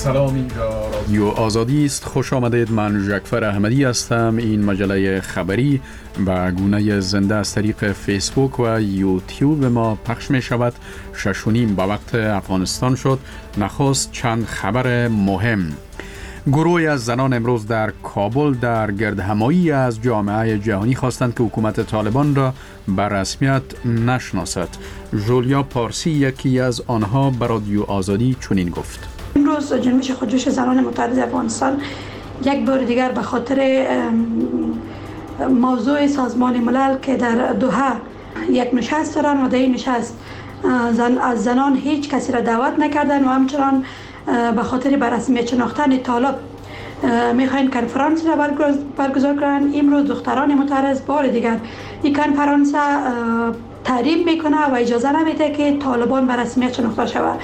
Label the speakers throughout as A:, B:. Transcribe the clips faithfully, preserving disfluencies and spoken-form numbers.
A: سلام، اینجا رادیو آزادی است. خوش آمدید. من ژکفر احمدی هستم. این مجله خبری به گونه زنده از طریق فیسبوک و یوتیوب ما پخش می شود. شش و نیم به وقت افغانستان شد. نخست چند خبر مهم. گروهی از زنان امروز در کابل در گردهمایی از جامعه جهانی خواستند که حکومت طالبان را به رسمیت نشناسد. جولیا پارسی یکی از آنها به رادیو آزادی چنین گفت:
B: امروز جنبش خودجوش زنان متحد افغانستان یک بار دیگر به خاطر موضوع سازمان ملل که در دوحه یک نشست دارند و در این نشست زن از زنان هیچ کسی را دعوت نکردن و همچنان به خاطر به رسمیت شناختن طالب میخواین کنفرانس را برگزار کنند. امروز دختران معترض بار دیگر این کنفرانس تحریم میکنه و اجازه نمیده که طالبان به رسمیت شناخته شود.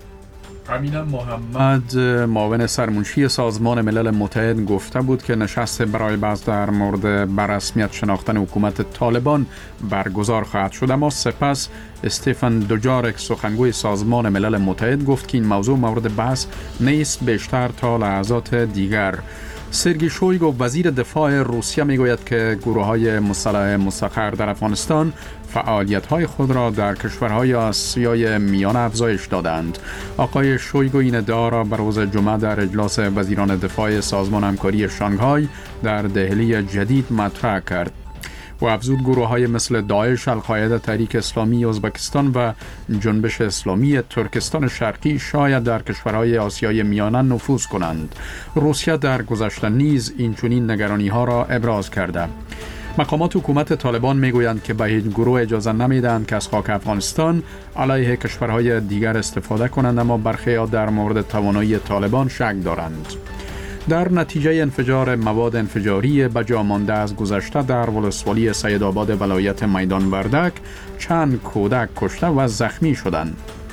A: امین محمد معاون سرمنشی سازمان ملل متحد گفته بود که نشست برای بحث در مورد به رسمیت شناختن حکومت طالبان برگزار خواهد شد، اما سپس استیفن دوجارک سخنگوی سازمان ملل متحد گفت که این موضوع مورد بحث نیست بیشتر تا لحظات دیگر. سرگئی شویگو وزیر دفاع روسیه میگوید که گروه‌های مسلح مستقر در افغانستان فعالیت‌های خود را در کشورهای آسیای میانه افزایش دادند. آقای شویگو این ادعا را به روز جمعه در اجلاس وزیران دفاع سازمان همکاری شانگهای در دهلی جدید مطرح کرد. و افزود گروه‌های مثل داعش، القاعده، تحریک اسلامی ازبکستان و جنبش اسلامی ترکستان شرقی شاید در کشورهای آسیای میانه نفوذ کنند. روسیه در گذشته نیز این چنین نگرانی‌ها را ابراز کرده. مقامات حکومت طالبان میگویند که به هیچ گروه اجازه نمیدهند که از خاک افغانستان علیه کشورهای دیگر استفاده کنند، اما برخی در مورد توانایی طالبان شک دارند. در نتیجه انفجار مواد انفجاری به جا مانده از گذشته در ولسوالی سیدآباد ولایت میدان وردک چند کودک کشته و زخمی شدند.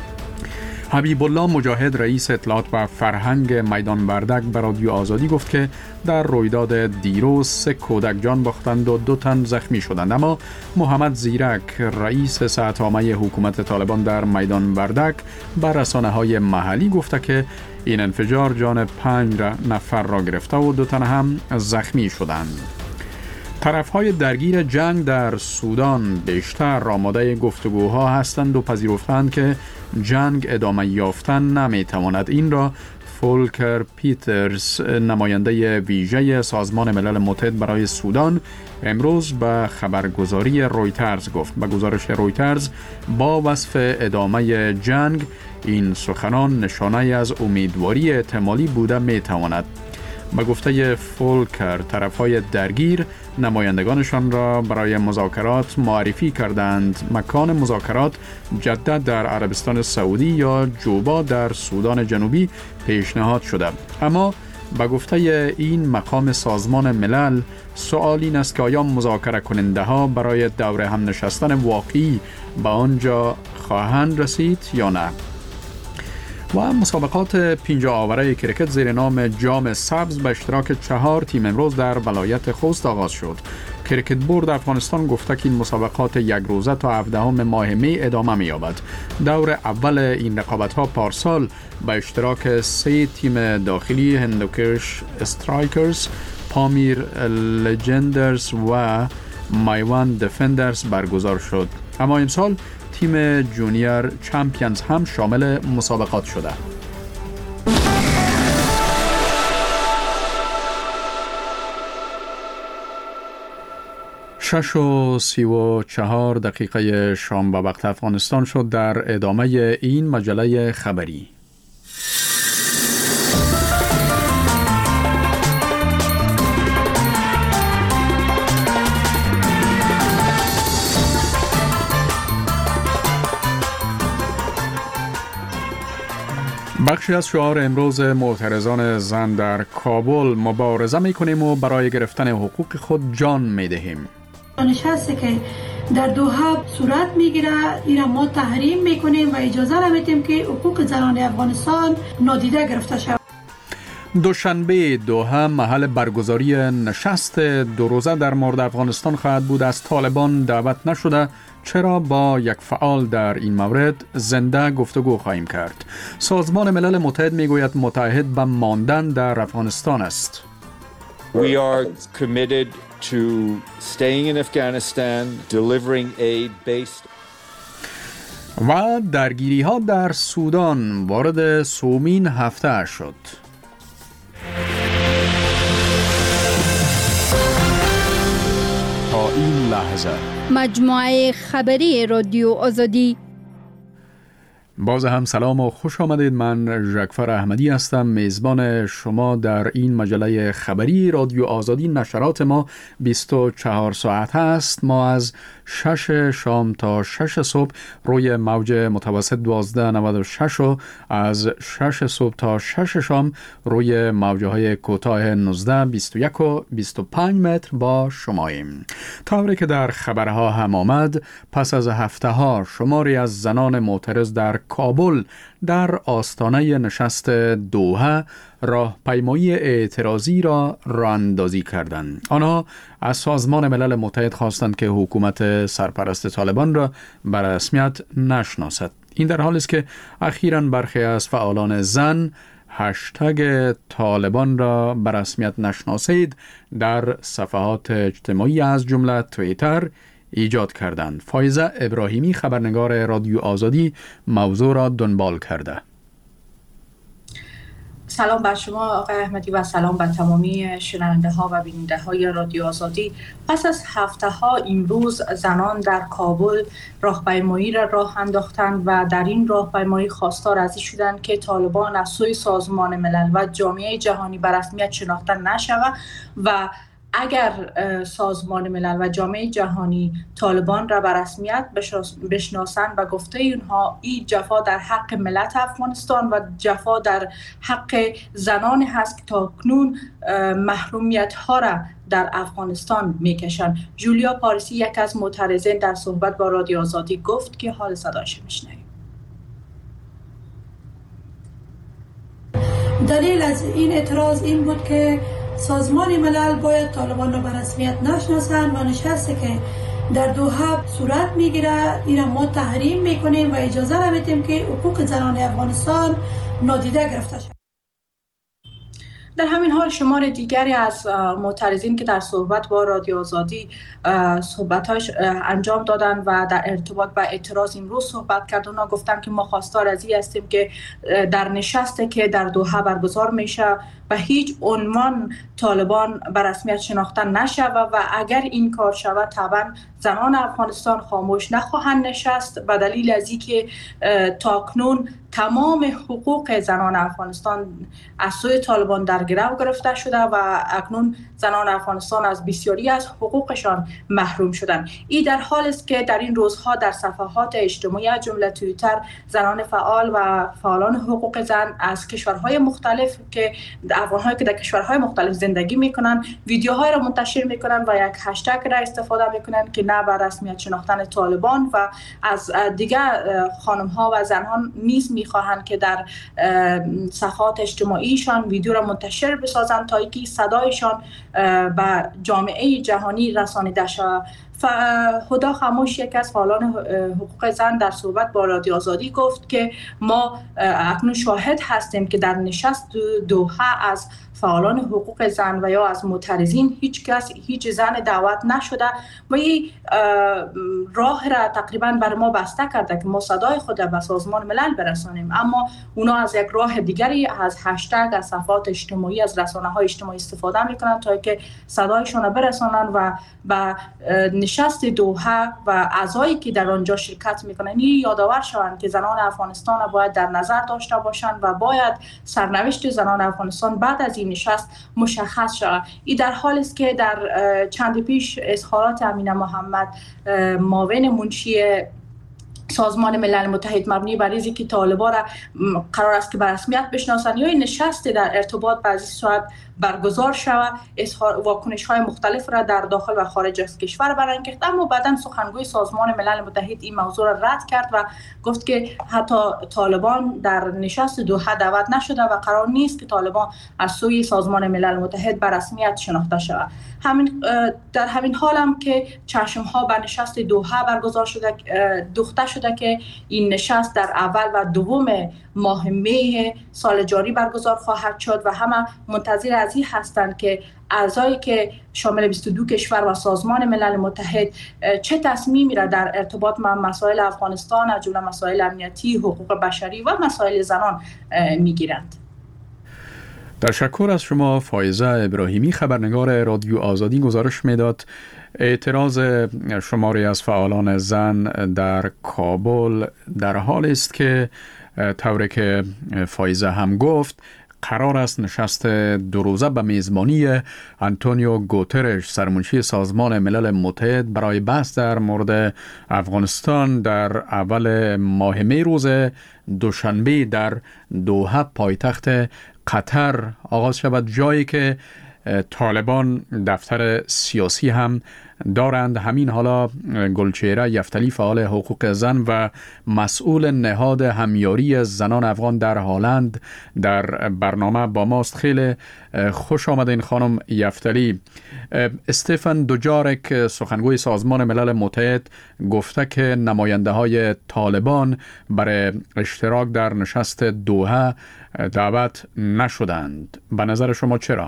A: حبیب الله مجاهد رئیس اطلاعات و فرهنگ میدان وردک به رادیو آزادی گفت که در رویداد دیروز سه کودک جان باختند و دو تن زخمی شدند، اما محمد زیرک رئیس صحت‌عامه حکومت طالبان در میدان وردک به رسانه‌های محلی گفته که این انفجار جان پنج نفر را گرفته و دو تن هم زخمی شدند. طرف‌های درگیر جنگ در سودان بیشتر آماده گفتگوها هستند و پذیرفتند که جنگ ادامه یافتن نمی‌تواند. این را فولکر پیترز، نماینده ویژه سازمان ملل متحد برای سودان، امروز به خبرگزاری رویترز گفت. به گزارش رویترز با وصف ادامه جنگ، این سخنان نشانه از امیدواری احتمالی بوده می‌تواند. به گفته فولکر، طرف‌های درگیر نمایندگانشان را برای مذاکرات معرفی کردند. مکان مذاکرات جده در عربستان سعودی یا جوبا در سودان جنوبی پیشنهاد شده، اما به گفته این مقام سازمان ملل سوال این است که آیا مذاکره کننده ها برای دور هم نشستن واقعی به آنجا خواهند رسید یا نه. و مسابقات پنجاه آوره کرکت زیر نام جام سبز به اشتراک چهار تیم امروز در ولایت خوست آغاز شد. کرکت بورد افغانستان گفته که این مسابقات یک روزه تا هفدهم ماه می ادامه می‌یابد. دور اول این رقابت‌ها پارسال به اشتراک سه تیم داخلی هندوکش استرایکرز، پامیر لژندرز و میوان دفندرز برگزار شد، اما امسال تیم جونیور چمپیونز هم شامل مسابقات شده. شش و سی و چهار دقیقه شام به وقت افغانستان شد. در ادامه این مجله خبری، بخشی از شعار امروز معترضان زن در کابل: مبارزه میکنیم و برای گرفتن حقوق خود جان میدهیم.
B: نشستی که در دوحه صورت میگیره، این را ما تحریم میکنیم و اجازه نمیدیم که حقوق زنان افغانستان نادیده گرفته شود.
A: دوشنبه دوحه محل برگزاری نشست دو روزه در مورد افغانستان خواهد بود. از طالبان دعوت نشده، چرا با یک فعال در این مورد زنده گفتگو خواهیم کرد. سازمان ملل متحد میگوید متعهد به ماندن در افغانستان است.
C: We are committed to staying in Afghanistan, delivering aid based
A: و درگیری ها در سودان وارد سومین هفته شد. تا این لحظه
D: مجموعه خبری رادیو آزادی.
A: باز هم سلام و خوش آمدید. من ژکفر احمدی هستم، میزبان شما در این مجله خبری رادیو آزادی. نشرات ما بیست و چهار ساعت است. ما از شش شام تا شش صبح روی موج متوسط دوازده نود و شش و از شش صبح تا شش شام روی موجه های کوتاه نوزده، بیست و یک و بیست و پنج متر با شماییم. طوری که در خبرها هم آمد، پس از هفته ها شماری از زنان معترض در کابل در آستانه نشست دوحه راهپیمایی اعتراضی را راهاندازی کردند. آنها از سازمان ملل متحد خواستند که حکومت سرپرست طالبان را به رسمیت نشناسد. این در حالی است که اخیراً برخی از فعالان زن هشتگ طالبان را به رسمیت نشناسید در صفحات اجتماعی از جمله توییتر ایجاد کردند. فایزه ابراهیمی، خبرنگار رادیو آزادی، موضوع را دنبال کرده.
E: سلام بر شما آقای احمدی و سلام بر تمامی شنونده ها و بیننده های رادیو آزادی. پس از هفته ها امروز زنان در کابل راهپیمایی را راه انداختند و در این راهپیمایی خواستار از این شدند که طالبان از سوی سازمان ملل و جامعه جهانی به رسمیت شناخته نشود و اگر سازمان ملل و جامعه جهانی طالبان را به رسمیت بشناسند و گفته اینها این جفا در حق ملت افغانستان و جفا در حق زنان هست که تاکنون محرومیت ها را در افغانستان میکشند. جولیا پاریسی، یک از معترضین، در صحبت با رادیو آزادی گفت که حال صداش میشنویم.
B: دلیل از این اعتراض این بود که سازمان ملل باید طالبان را به رسمیت نشناسند و نشستی که در دوحه صورت میگیره این را ما تحریم میکنیم و اجازه نمیدیم که حقوق زنان افغانستان نادیده گرفته شود.
E: در همین حال شمار دیگری از معترضین که در صحبت با رادیو آزادی صحبتاش انجام دادن و در ارتباط با اعتراض امروز صحبت کردن، اونا گفتن که ما خواستار از این هستیم که در نشستی که در دوحه برگزار میشه و هیچ عنوان طالبان به رسمیت شناخته نشود و اگر این کار شود طبعا زنان افغانستان خاموش نخواهند نشست به دلیل از اینکه تاکنون تمام حقوق زنان افغانستان از سوی طالبان در گرو گرفته شده و اکنون زنان افغانستان از بسیاری از حقوقشان محروم شدند. این در حال است که در این روزها در صفحات اجتماعی از جمله توییتر زنان فعال و فعالان حقوق زن از کشورهای مختلف که افغان‌هایی که در کشورهای مختلف زندگی میکنن ویدیوهای را منتشر میکنن و یک هشتگ را استفاده میکنن که نه بر رسمیت شناختن طالبان و از دیگر خانم‌ها و زنان نیز میخواهند که در صفحات اجتماعیشان ویدیو را منتشر بسازند تا اینکه صدایشان به جامعه جهانی رسانیده شود. هدا خاموش، یک از فعالان حقوق زن، در صحبت با رادیو آزادی گفت که ما اکنون شاهد هستیم که در نشست دوحه از فعالان حقوق زن و یا از معترضین هیچ کس هیچ زن دعوت نشده و این راه را تقریبا بر ما بسته کرده که ما صدای خود به سازمان ملل برسانیم، اما اونا از یک راه دیگری از هشتگ، از صفحات اجتماعی، از رسانه‌های اجتماعی استفاده میکنن تا که صدایشون را برسانن و به نشست دوحه و اعضایی که در آنجا شرکت میکنن این یادآور شوند که زنان افغانستان را باید در نظر داشته باشند و باید سرنوشت زنان افغانستان بعد از این نشست مشخص شود. این در حالی است که در چند پیش اظهارات امینه محمد، معاون منشی سازمان ملل متحد مبنی بر اینکه که طالبان را قرار است که به رسمیت بشناسند یا این نشست در ارتباط به این صورت برگزار شود، واکنش های مختلف را در داخل و خارج از کشور بیان کرد. اما بعداً سخنگوی سازمان ملل متحد این موضوع را رد کرد و گفت که حتی طالبان در نشست دوحه دعوت نشده و قرار نیست که طالبان از سوی سازمان ملل متحد به رسمیت شناخته شود. همین در همین حال هم که چشم ها به نشست دوحه برگزار شده دوخته شده که این نشست در اول و دوم ماه می سال جاری برگزار خواهد شد و همه منتظر از این هستند که اعضایی که شامل بیست و دو کشور و سازمان ملل متحد چه تصمیمی را در ارتباط با مسائل افغانستان از جمله مسائل امنیتی، حقوق بشری و مسائل زنان میگیرند.
A: تشکر از شما فایزه ابراهیمی، خبرنگار رادیو آزادی. گزارش میداد اعتراض شماری از فعالان زن در کابل در حال است که طوری که فایزه هم گفت قرار است نشست دو روزه به میزبانی آنتونیو گوترش سرمنشی سازمان ملل متحد برای بحث در مورد افغانستان در اول ماه می روز دوشنبه در دوحه پایتخت قطر آغاز شود، جایی که طالبان دفتر سیاسی هم دارند. همین حالا گلچهره یفتلی فعال حقوق زن و مسئول نهاد همیاری زنان افغان در هلند در برنامه با ماست. خیلی خوش آمدین خانم یفتلی. استفن دوجارک سخنگوی سازمان ملل متحد گفته که نماینده های طالبان برای اشتراک در نشست دوحه دعوت نشدند. به نظر شما چرا؟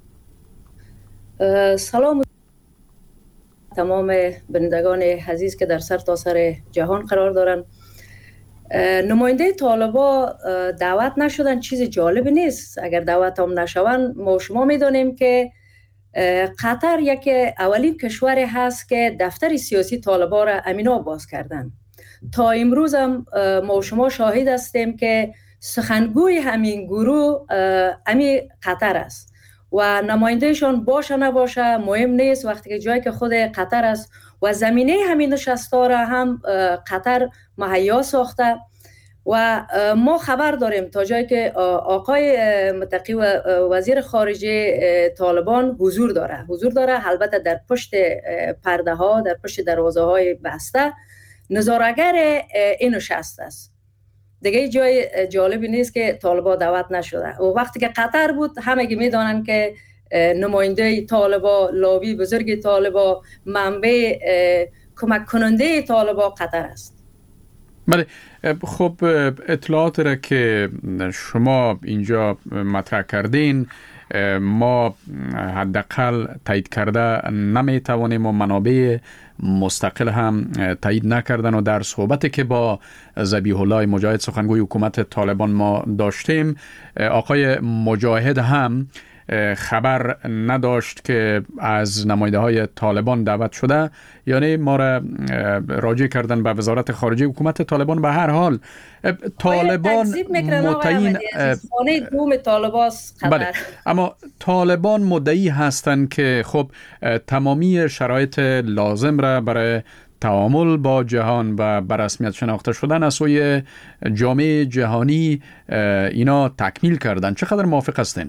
F: سلام تمام بینندگان عزیز که در سر تا سر جهان قرار دارن. نماینده طالبا دعوت نشدن چیز جالب نیست. اگر دعوت هم نشون ما شما میدانیم که قطر یک اولین کشوری هست که دفتر سیاسی طالبا را امینا باز کردن. تا امروز هم ما شما شاهد هستیم که سخنگوی همین گروه امی قطر است و نمایندهشان باشه نباشه مهم نیست. وقتی که جایی که خود قطر است و زمینه همین نشست‌ها را هم قطر مهیا ساخته و ما خبر داریم تا جایی که آقای متقی و وزیر خارجه طالبان حضور داره حضور داره البته در پشت پرده ها، در پشت دروازه های بسته نظاره‌گر این نشست است. دیگه جای جالبی نیست که طالبا دعوت نشده. و وقتی که قطر بود همه میدانن که نماینده طالبا، لابی بزرگ طالبا، منبع کمک کننده طالبا قطر است.
A: بله، خب اطلاعات را که شما اینجا مطرح کردین ما حداقل تایید کرده نمیتوانیم و منابع مستقل هم تایید نکردن و در صحبتی که با ذبیح الله مجاهد سخنگوی حکومت طالبان ما داشتیم آقای مجاهد هم خبر نداشت که از نماینده های طالبان دعوت شده، یعنی ما را راجع کردن به وزارت خارجه حکومت طالبان. به هر حال طالبان متعین
F: دوم طالباست.
A: بله، اما طالبان مدعی هستند که خب تمامی شرایط لازم را برای تعامل با جهان و بر رسمیت شناخته شدن از سوی جامعه جهانی اینا تکمیل کردن. چقدر موافق هستین؟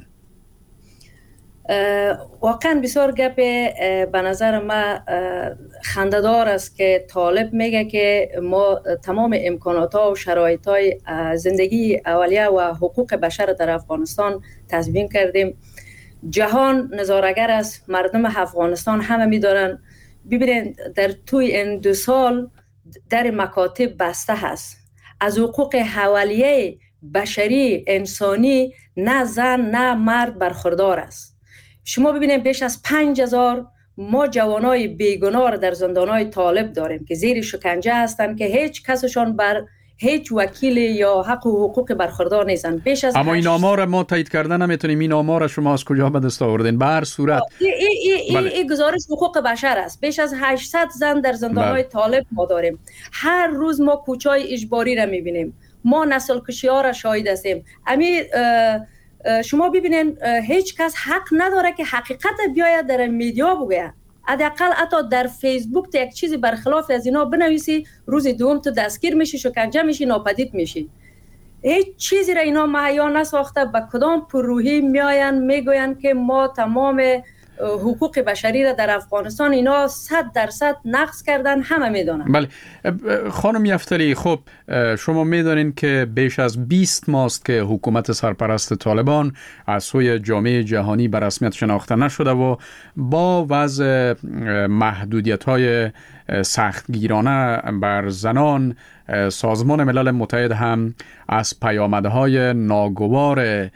F: واقعا بسیار گپ به نظر ما خنده‌دار است که طالب میگه که ما تمام امکانات ها و شرایط های زندگی اولیه و حقوق بشر در افغانستان تضمین کردیم. جهان نظاره‌گر است، مردم افغانستان همه میدارن. ببینید در توی این دو سال در مکاتب بسته هست. از حقوق اولیه بشری انسانی نه زن نه مرد برخوردار است. شما ببینید بیش از پنج هزار ما جوانای بیگناه را در زندانهای طالب داریم که زیر شکنجه هستند که هیچ کسشان بر هیچ وکیل یا حق و حقوق برخوردار نیستند. بیش از
A: اما این آمار ما تایید کردن نمیتونیم. این آمار شما از کجا به دست آوردین؟ به هر صورت
F: این ای ای ای گزارش حقوق بشر است. بیش از هشتصد زن در زندانهای طالب ما داریم. هر روز ما کوچای اجباری را میبینیم. ما نسل کشی ها را شاهد هستیم. امی شما ببینین هیچ کس حق نداره که حقیقت بیاید در میدیا بگه. حداقل حتی در فیسبوک یک چیزی برخلاف از اینا بنویسی، روز دوم تو دستگیر میشی، شکنجه میشی، ناپدید میشی. هیچ چیزی را اینا مهیا نساخته. به کدام پرروحی میاین میگوین که ما تمام حقوق بشری را در افغانستان اینا صد درصد نقض کردن، همه میدونن.
A: بله خانم یفتلی، خب شما میدونین که بیش از بیست ماست که حکومت سرپرست طالبان از سوی جامعه جهانی به رسمیت شناخته نشده و با وضع محدودیت‌های سختگیرانه بر زنان، سازمان ملل متحد هم از پیامدهای ناگوار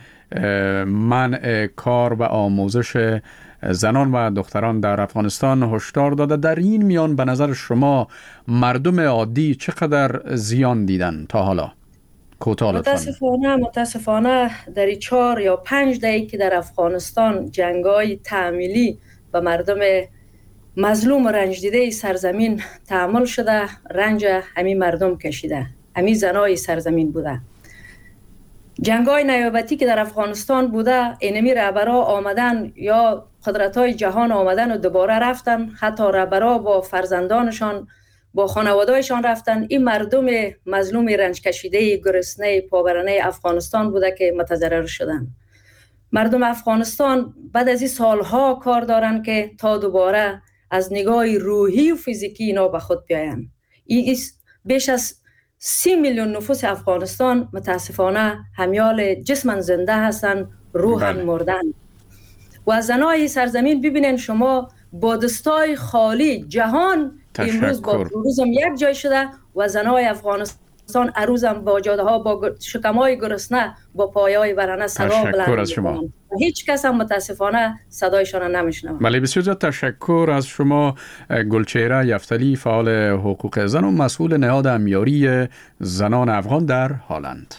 A: منع کار و آموزش زنان و دختران در افغانستان هشدار داده. در این میان به نظر شما مردم عادی چقدر زیان دیدن تا حالا؟ کوتاه لطفاً.
F: متاسفانه متاسفانه در چهار یا پنج دهه که در افغانستان جنگ‌های تعمیلی و مردم مظلوم و رنج دیده سرزمین تحمل شده، رنج همین مردم کشیده، همین زنای سرزمین بوده. جنگ‌های نیابتی که در افغانستان بوده، اینمی رهبرها آمدن یا قدرت‌های جهان آمدن و دوباره رفتن، حتی رهبرها با فرزندانشان با خانواده‌شان رفتن. این مردم مظلوم رنج کشیده گرسنه پابرنه افغانستان بوده که متضرر شدن. مردم افغانستان بعد از این سالها کار دارن که تا دوباره از نگاه روحی و فیزیکی اینا به خود بیاین. این بیش از سی میلیون نفوس افغانستان متاسفانه همیال جسمن زنده هستن، روحن مردن. و زنای سرزمین ببینن شما با دستای خالی جهان
A: تشکر.
F: امروز با روزم یک جای شده و زنای افغانستان عروزم با جاده ها با شکمای گرسنه با پایای برهنه صدا بلند می‌کنند. هیچ کس هم متاسفانه صدایشان نمیشنوه.
A: بله بسیار زیاد تشکر از شما گلچهره یفتلی، فعال حقوق زن و مسئول نهاد امیاری زنان افغان در هالند.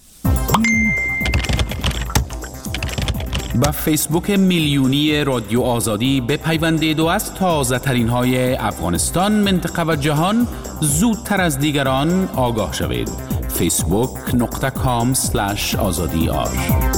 G: با فیسبوک میلیونی رادیو آزادی بپیوندید و از تازه ترین های افغانستان، منطقه و جهان زودتر از دیگران آگاه شوید. فیسبوک نقطه کام سلش آزادی آر.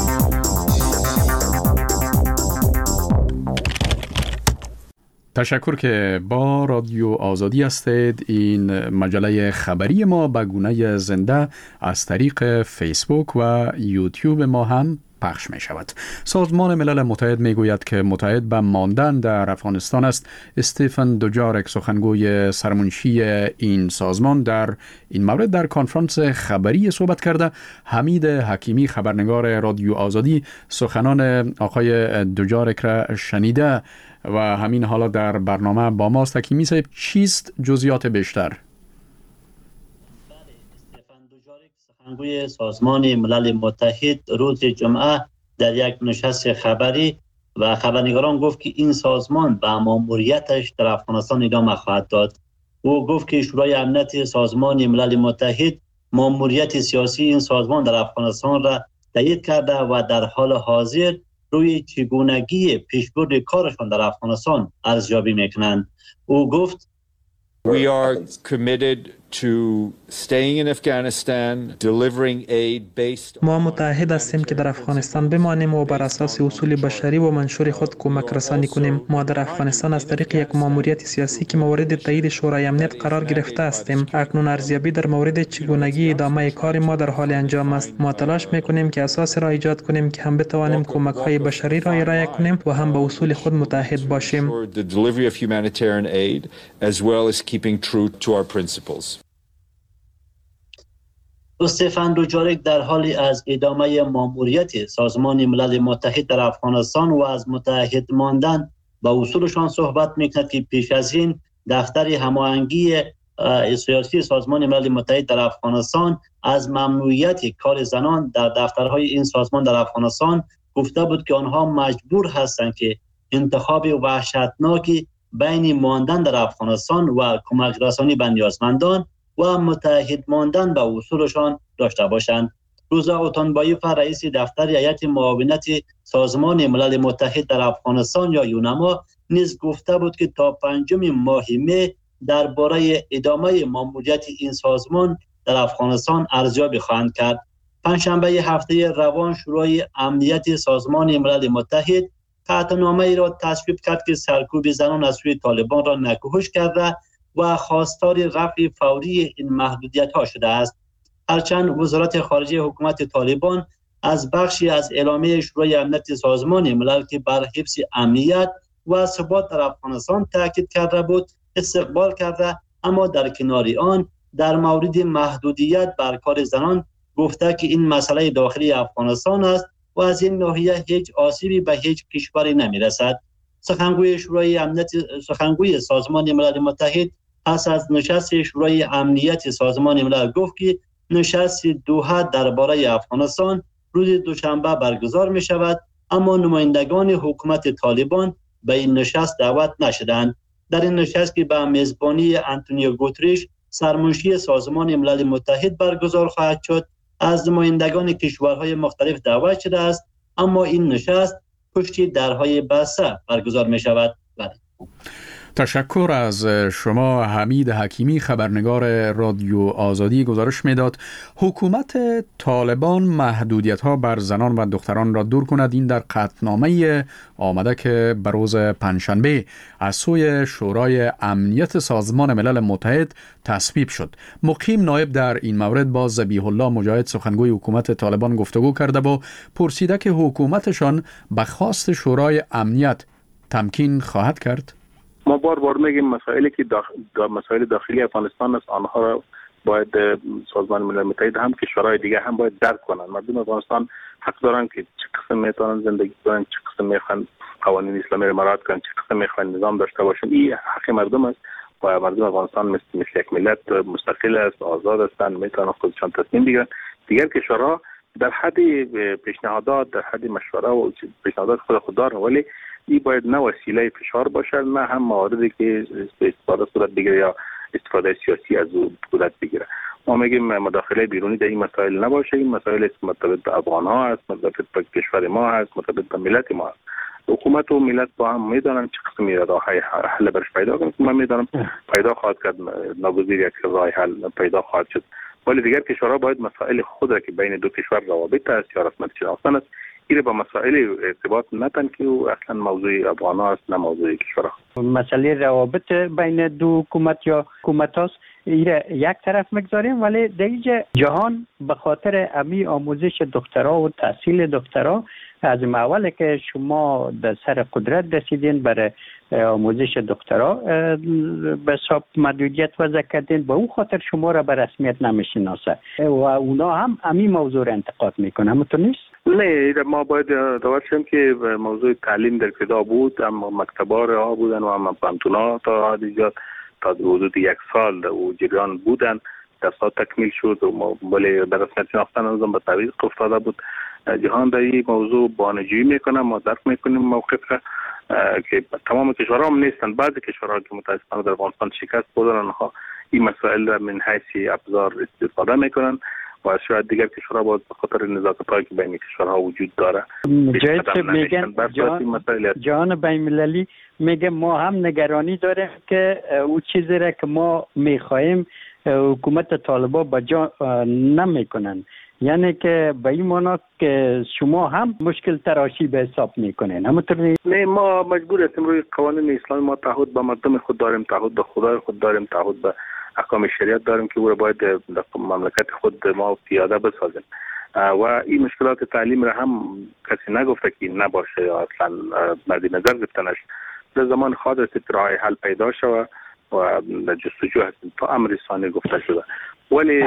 A: تشکر که با رادیو آزادی هستید. این مجله خبری ما به گونه زنده از طریق فیسبوک و یوتیوب ما هم پخش می شود. سازمان ملل متحد می گوید که متحد به ماندن در افغانستان است. استیفن دوجارک، سخنگوی سرمنشی این سازمان، در این مورد در کنفرانس خبری صحبت کرده. حمید حکیمی، خبرنگار رادیو آزادی، سخنان آقای دوجارک را شنیده و همین حالا در برنامه با ماست. حکیمی صاحب، چیست جزئیات بیشتر؟
H: سخنگوی سازمان ملل متحد روز جمعه در یک نشست خبری و خبرنگاران گفت که این سازمان به ماموریتش در افغانستان ادامه خواهد داد. او گفت که شورای امنیت سازمان ملل متحد ماموریت سیاسی این سازمان در افغانستان را تایید کرده و در حال حاضر روی چگونگی پیشبرد کارشان در افغانستان ارزیابی میکنند. او گفت
C: We are committed to staying in Afghanistan, delivering aid based
I: ما متعهد هستیم که در افغانستان بمانیم و بر اساس اصول بشری و منشور خود کمک رسانی کنیم. ما در افغانستان از طریق یک ماموریت سیاسی که مورد تایید شورای امنیت قرار گرفته هستیم. اکنون ارزیابی در مورد چگونگی ادامه کار ما در حال انجام است. ما تلاش میکنیم که اساس را ایجاد کنیم که هم بتوانیم کمک های بشری را ارائه کنیم و هم به اصول خود متحد باشیم.
C: the delivery of humanitarian aid as well as keeping true to our principles.
H: استیفن دوجارک در حالی از ادامه ماموریت سازمان ملل متحد در افغانستان و از متحد ماندن با اصولشان صحبت میکند که پیش از این دفتر هماهنگی سیاسی سازمان ملل متحد در افغانستان از ممنوعیت کار زنان در دفترهای این سازمان در افغانستان گفته بود که آنها مجبور هستند که انتخاب وحشتناکی بین ماندن در افغانستان و کمک رسانی به نیازمندان و متحد ماندن به اصولشان داشته باشند. روزا اوتانبایوف، رئیس دفتر هیئت معاونت سازمان ملل متحد در افغانستان یا یونما، نیز گفته بود که تا پنجم ماه می درباره ادامه ماموریت این سازمان در افغانستان ارزیابی خواهند کرد. پنجشنبه هفته روان شورای امنیت سازمان ملل متحد قطعنامه ای را تصویب کرد که سرکوب زنان از سوی طالبان را نکوهش کرده و خواستار رفع فوری این محدودیت ها شده است. هرچند وزارت خارجه حکومت طالبان از بخشی از اعلامیه شورای امنیت سازمان ملل که بر حفظ امنیت و ثبات در افغانستان تاکید کرده بود استقبال کرده، اما در کنار آن در مورد محدودیت بر کار زنان گفته که این مسئله داخلی افغانستان است و از این ناحیه هیچ آسیبی به هیچ کشوری نمی‌رسد. سخنگوی شورای امنیت سخنگوی سازمان ملل متحد پس از نشست شورای امنیت سازمان ملل گفت که نشست دوحه درباره افغانستان روز دوشنبه برگزار می شود، اما نمایندگان حکومت طالبان به این نشست دعوت نشدند. در این نشست که به میزبانی آنتونیو گوتریش سرمنشی سازمان ملل متحد برگزار خواهد شد، از نمایندگان کشورهای مختلف دعوت شده است، اما این نشست پشت درهای بسته برگزار می شود.
A: تشکر از شما. حمید حکیمی، خبرنگار رادیو آزادی، گزارش میداد حکومت طالبان محدودیت ها بر زنان و دختران را دور کند. این در قطعنامه آمده که به روز پنجشنبه از سوی شورای امنیت سازمان ملل متحد تصویب شد. مقیم نایب در این مورد با ذبیح الله مجاهد سخنگوی حکومت طالبان گفتگو کرده و پرسیده که حکومتشان به خواست شورای امنیت تمکین خواهد کرد.
J: ما بار بار میگیم مسائلی که داخل مسائل داخلی افغانستان است، آنها را باید سازمان ملل متحد هم کشورهای دیگه هم باید درک کنند. مردم افغانستان حق دارن که چه قسم میتونن زندگی کنن، چه قسم میخوان قوانین اسلامی را مراعات کنن، چه قسم میخوان نظام داشته باشن. این حق مردم است و مردم افغانستان مثل مثل یک ملت مستقل است، آزاد هستند، میتونن خودشان تصمیم بگیرن. دیگر کشورها در حد پیشنهادات، در حد مشوره و پیشنهادات خود خود دارن، ولی این باید نه وسیله فشار باشد، نه هم مواردی که استفاده صورت بگیره یا استفاده سیاسی از او صورت بگیره. ما میگیم مداخله بیرونی در این مسائل نباشه. این مسائل مرتبط به افغان ها است، مرتبط به کشور ما است، مرتبط به ملت ما است. حکومت و ملت با هم میدانن چه قسمی راه حل برش پیدا کنند. من میدانم پیدا خواهد کرد، ناگزیر یک راه حل پیدا خواهد شد، ولی دیگر کشورها باید مسائل خود را که بین دو کشور روابط است یا رسمیت شناختن است، این با مسائل ارتباط نتن که اصلا موضوع افغان ها است، نه موضوع کشورها.
K: مسئله روابط بین دو حکومت یا حکومت هاست، این یک طرف مگذاریم، ولی در اینجا جهان به خاطر امی آموزش دکترا و تحصیل دکترا از اول که شما در سر قدرت رسیدین برای آموزش دکترا به حساب محدودیت وضع کردین، به اون خاطر شما را به رسمیت نمیشناسه و اونا هم امی موضوع را انتقاد میکنه. همونطور نیست؟
J: نه، ما باید داور شیم که موضوع تعلیم در ابتدا بود، اما مکتبا رها بودن و اما پانتونا تا حدیجات تا حدود یک سال او جریان بودن، در سال تکمیل شد و ولی به رسمیت شناختن نظام به تعویض افتاده بود. جهان در این موضوع بانجویی میکنه، ما درک میکنیم موقف را که تمام کشورها هم نیستن. بعضی کشورها که متاسفانه در افغانستان شکست خوردن، آنها این مسائل را من حیث ابزار استفاده میکنن و شاید دیگر کشورها باید به خاطر نزاکت‌هایی که بین کشورها وجود داره
K: جایید میگن جهان, جهان بین المللی میگه ما هم نگرانی داریم که او چیزی را که ما میخواهیم حکومت طالبان با جا نمیکنن، یعنی که به این معنا که شما هم مشکل تراشی به حساب میکنین. همونطور
J: نه، ما مجبور هستیم روی قوانین اسلامی ما تعهد به مردم خود داریم، تعهد به خدای خود داریم، تعهد به احکام شریعت داریم که او را باید در مملکت خود ما پیاده بسازیم و این مشکلات تعلیم را هم کسی نگفته که نباشه یا اصلا مد نظر گرفته نشه. در زمان خواهد است که راه حل پیدا شود و در جستجو هستیم تا امر ثانی گفته شده، ولی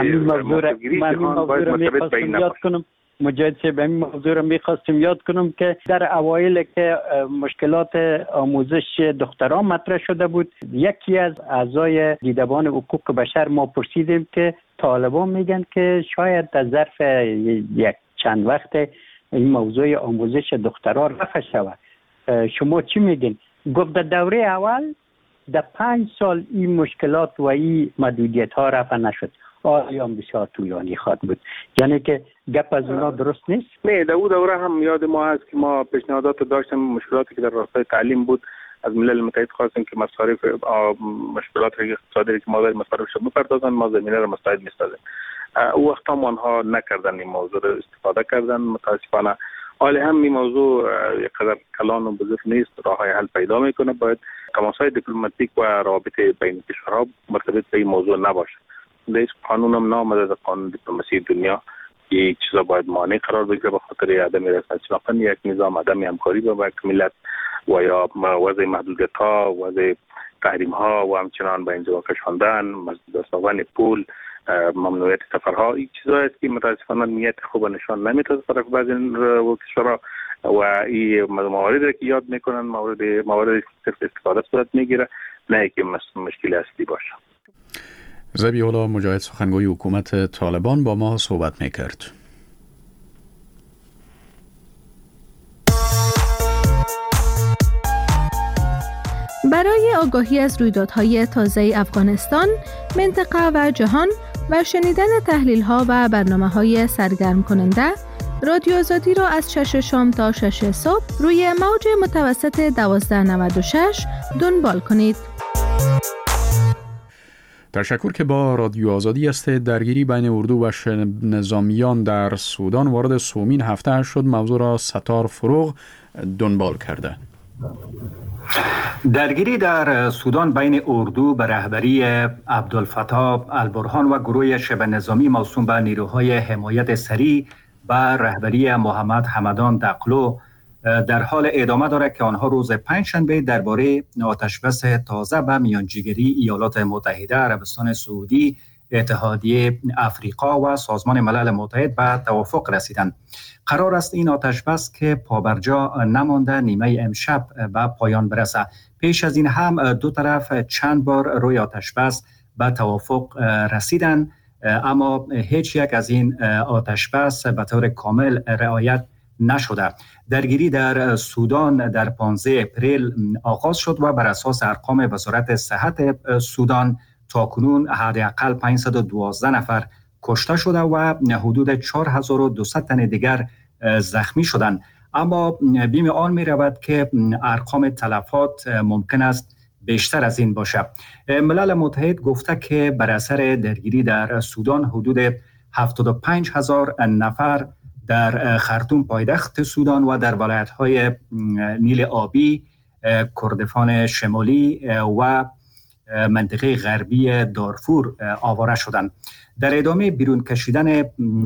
K: مجاهد صاحب این موضوع را میخواستیم یاد کنم که در اوایل که مشکلات آموزش دختران مطرح شده بود، یکی از اعضای دیدبان حقوق بشر ما پرسیدیم که طالبان میگن که شاید در ظرف یک چند وقت این موضوع آموزش دختران رفع شود. شما چی میگین؟ گفت در دوره اول در پنج سال این مشکلات و این محدودیت ها رفع نشد. آیا هم بسیار طولانی خواهد بود، یعنی که گپ از اونا درست نیست؟
J: نه، در اون دوره هم یاد ما هست که ما پیشنهادات داشتیم، مشکلاتی که در راستای تعلیم بود از ملل متحد خواستیم که مصارف مشکلات اقتصادی که ما داریم مصارف شد بپردازن، ما زمینه را مساعد می‌سازیم. او وقت هم آنها نکردن، این موضوع را استفاده کردن. متاسفانه حالی هم این موضوع یک قدر کلان و بزرگ نیست، راه های حل پیدا میکنه. باید تماس‌های دیپلماتیک و روابط بین کشورها مرتبط به این موضوع نباشه. در قانون هم نامده در قانون دیپلماسی دنیا یک چیزا باید مانع قرار بگیره به خاطر عدم رسمیت شناختن یک نظام، عدم همکاری با یک ملت و یا وضع محدودیت‌ها، وضع تحریم‌ها و همچنان به اینجا کشاندن، دستاوردن پول، ممنوعیت سفرها. این چیزایی است که متاسفانه نیت خوب نشان نمیده از طرف بعضی کشورها و این مواردی که یاد میکنن موارد موارد صرف استفاده صورت میگیره، نه که مشکل اصلی باشه.
A: ذبیح الله مجاهد سخنگوی حکومت طالبان با ما صحبت میکرد.
L: برای آگاهی از رویدادهای تازه افغانستان، منطقه و جهان و شنیدن تحلیل‌ها و برنامه‌های سرگرم کننده، رادیو آزادی را از شش شام تا شش صبح روی موج متوسط دوازده نود و شش دنبال کنید.
A: تشکر که با رادیو آزادی است. درگیری بین اردو و نظامیان در سودان وارد سومین هفته شد. موضوع را ستار فروغ دنبال کرده.
M: درگیری در سودان بین اردو به رهبری عبدالفتاح البرهان و گروه شبه نظامی موسوم به نیروهای حمایت سریع به رهبری محمد حمدان دقلو در حال ادامه دارد که آنها روز پنجشنبه درباره آتشبس تازه به میانجیگری ایالات متحده، عربستان سعودی، اتحادیه افریقا و سازمان ملل متحد به توافق رسیدند. قرار است این آتشبس که پابرجا نمانده نیمه امشب به پایان برسد. پیش از این هم دو طرف چند بار روی آتشبس به توافق رسیدند، اما هیچ یک از این آتشبس به طور کامل رعایت نشده. درگیری در سودان در پانزده اپریل آغاز شد و بر اساس ارقام وزارت صحت سودان تاکنون حداقل پانصد و دوازده نفر کشته شده و حدود چهار هزار و دویست تن دیگر زخمی شدند. اما بیم آن می رود که ارقام تلفات ممکن است بیشتر از این باشد. ملل متحد گفته که بر اثر درگیری در سودان حدود هفتاد و پنج هزار نفر در خرطوم پایتخت سودان و در ولایت‌های نیل آبی، کردستان شمالی و منطقه غربی دارفور آواره شدند. در ادامه بیرون کشیدن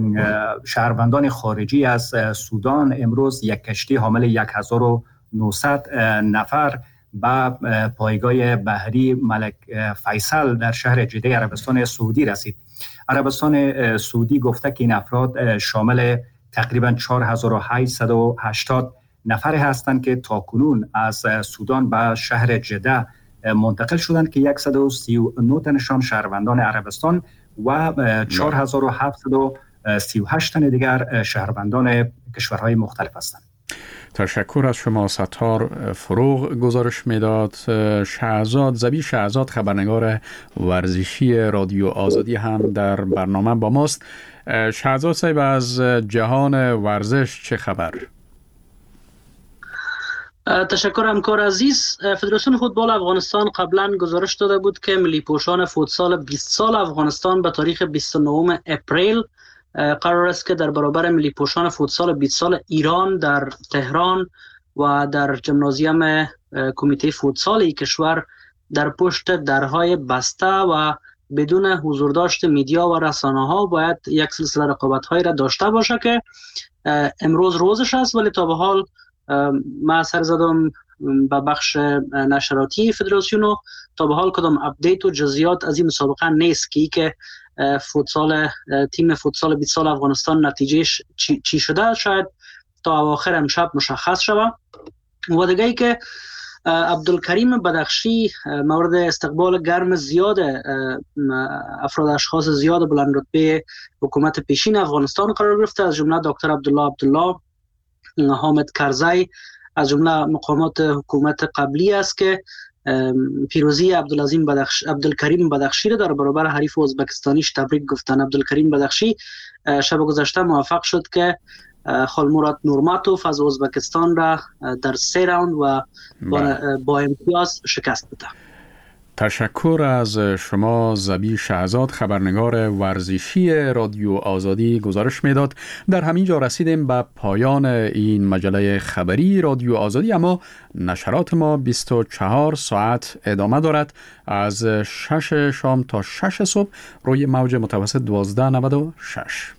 M: شهروندان خارجی از سودان، امروز یک کشتی حامل یک هزار و نهصد نفر به پایگاه بحری ملک فیصل در شهر جده عربستان سعودی رسید. عربستان سعودی گفته که این افراد شامل تقریبا چهار هزار و هشتصد و هشتاد نفر هستند که تاکنون از سودان به شهر جده منتقل شدند که صد و سی و نه تنشان شهروندان عربستان و چهار هزار و هفتصد و سی و هشت تن دیگر شهروندان کشورهای مختلف هستند.
A: تشکر از شما ستار فروغ. گزارش میداد شهزاد زبی شهزاد، خبرنگار ورزشی رادیو آزادی هم در برنامه با ماست. شهزاد صاحب، از جهان ورزش چه خبر؟
N: تشکر همکار عزیز. فدراسیون فوتبال افغانستان قبلا گزارش داده بود که ملی پوشان فوتسال بیست سال افغانستان به تاریخ بیست و نه اپریل قرار است که در برابر ملی پوشان فوتسال بیست سال ایران در تهران و در ژیمنازیوم کمیته فوتسال کشور در پشت درهای بسته و بدون حضور داشت میدیا و رسانه ها باید یک سلسله رقابت های را داشته باشه که امروز روزش است، ولی تا به حال ما سر زدم به بخش نشراتی فدراسیون و تا به حال کدام اپدیت و جزئیات از این مسابقه نیست که که فوتسال تیم فوتسال بیست سال افغانستان نتیجهش چی, چی شده. شاید تا اواخر امشب مشخص شود. و دیگه ای که عبدالکریم بدخشی مورد استقبال گرم زیاد افراد اشخاص زیاد بلند رتبه حکومت پیشین افغانستان قرار گرفته، از جمله دکتر عبدالله عبدالله، حامد کرزی، از جمله مقامات حکومت قبلی است که پیروزی عبدالعظیم بدخش عبدالکریم بدخشی را در برابر حریف ازبکستانیش تبریک گفتن. عبدالکریم بدخشی شب گذشته موفق شد که خالمراد نورماتوف از ازبکستان را در سه راوند و با, با امتیاز شکست بده.
A: تشکر از شما زبی شهزاد، خبرنگار ورزشی رادیو آزادی گزارش میداد. در همین جا رسیدیم به پایان این مجله خبری رادیو آزادی، اما نشرات ما بیست و چهار ساعت ادامه دارد، از شش شام تا شش صبح روی موج متوسط دوازده نود و شش.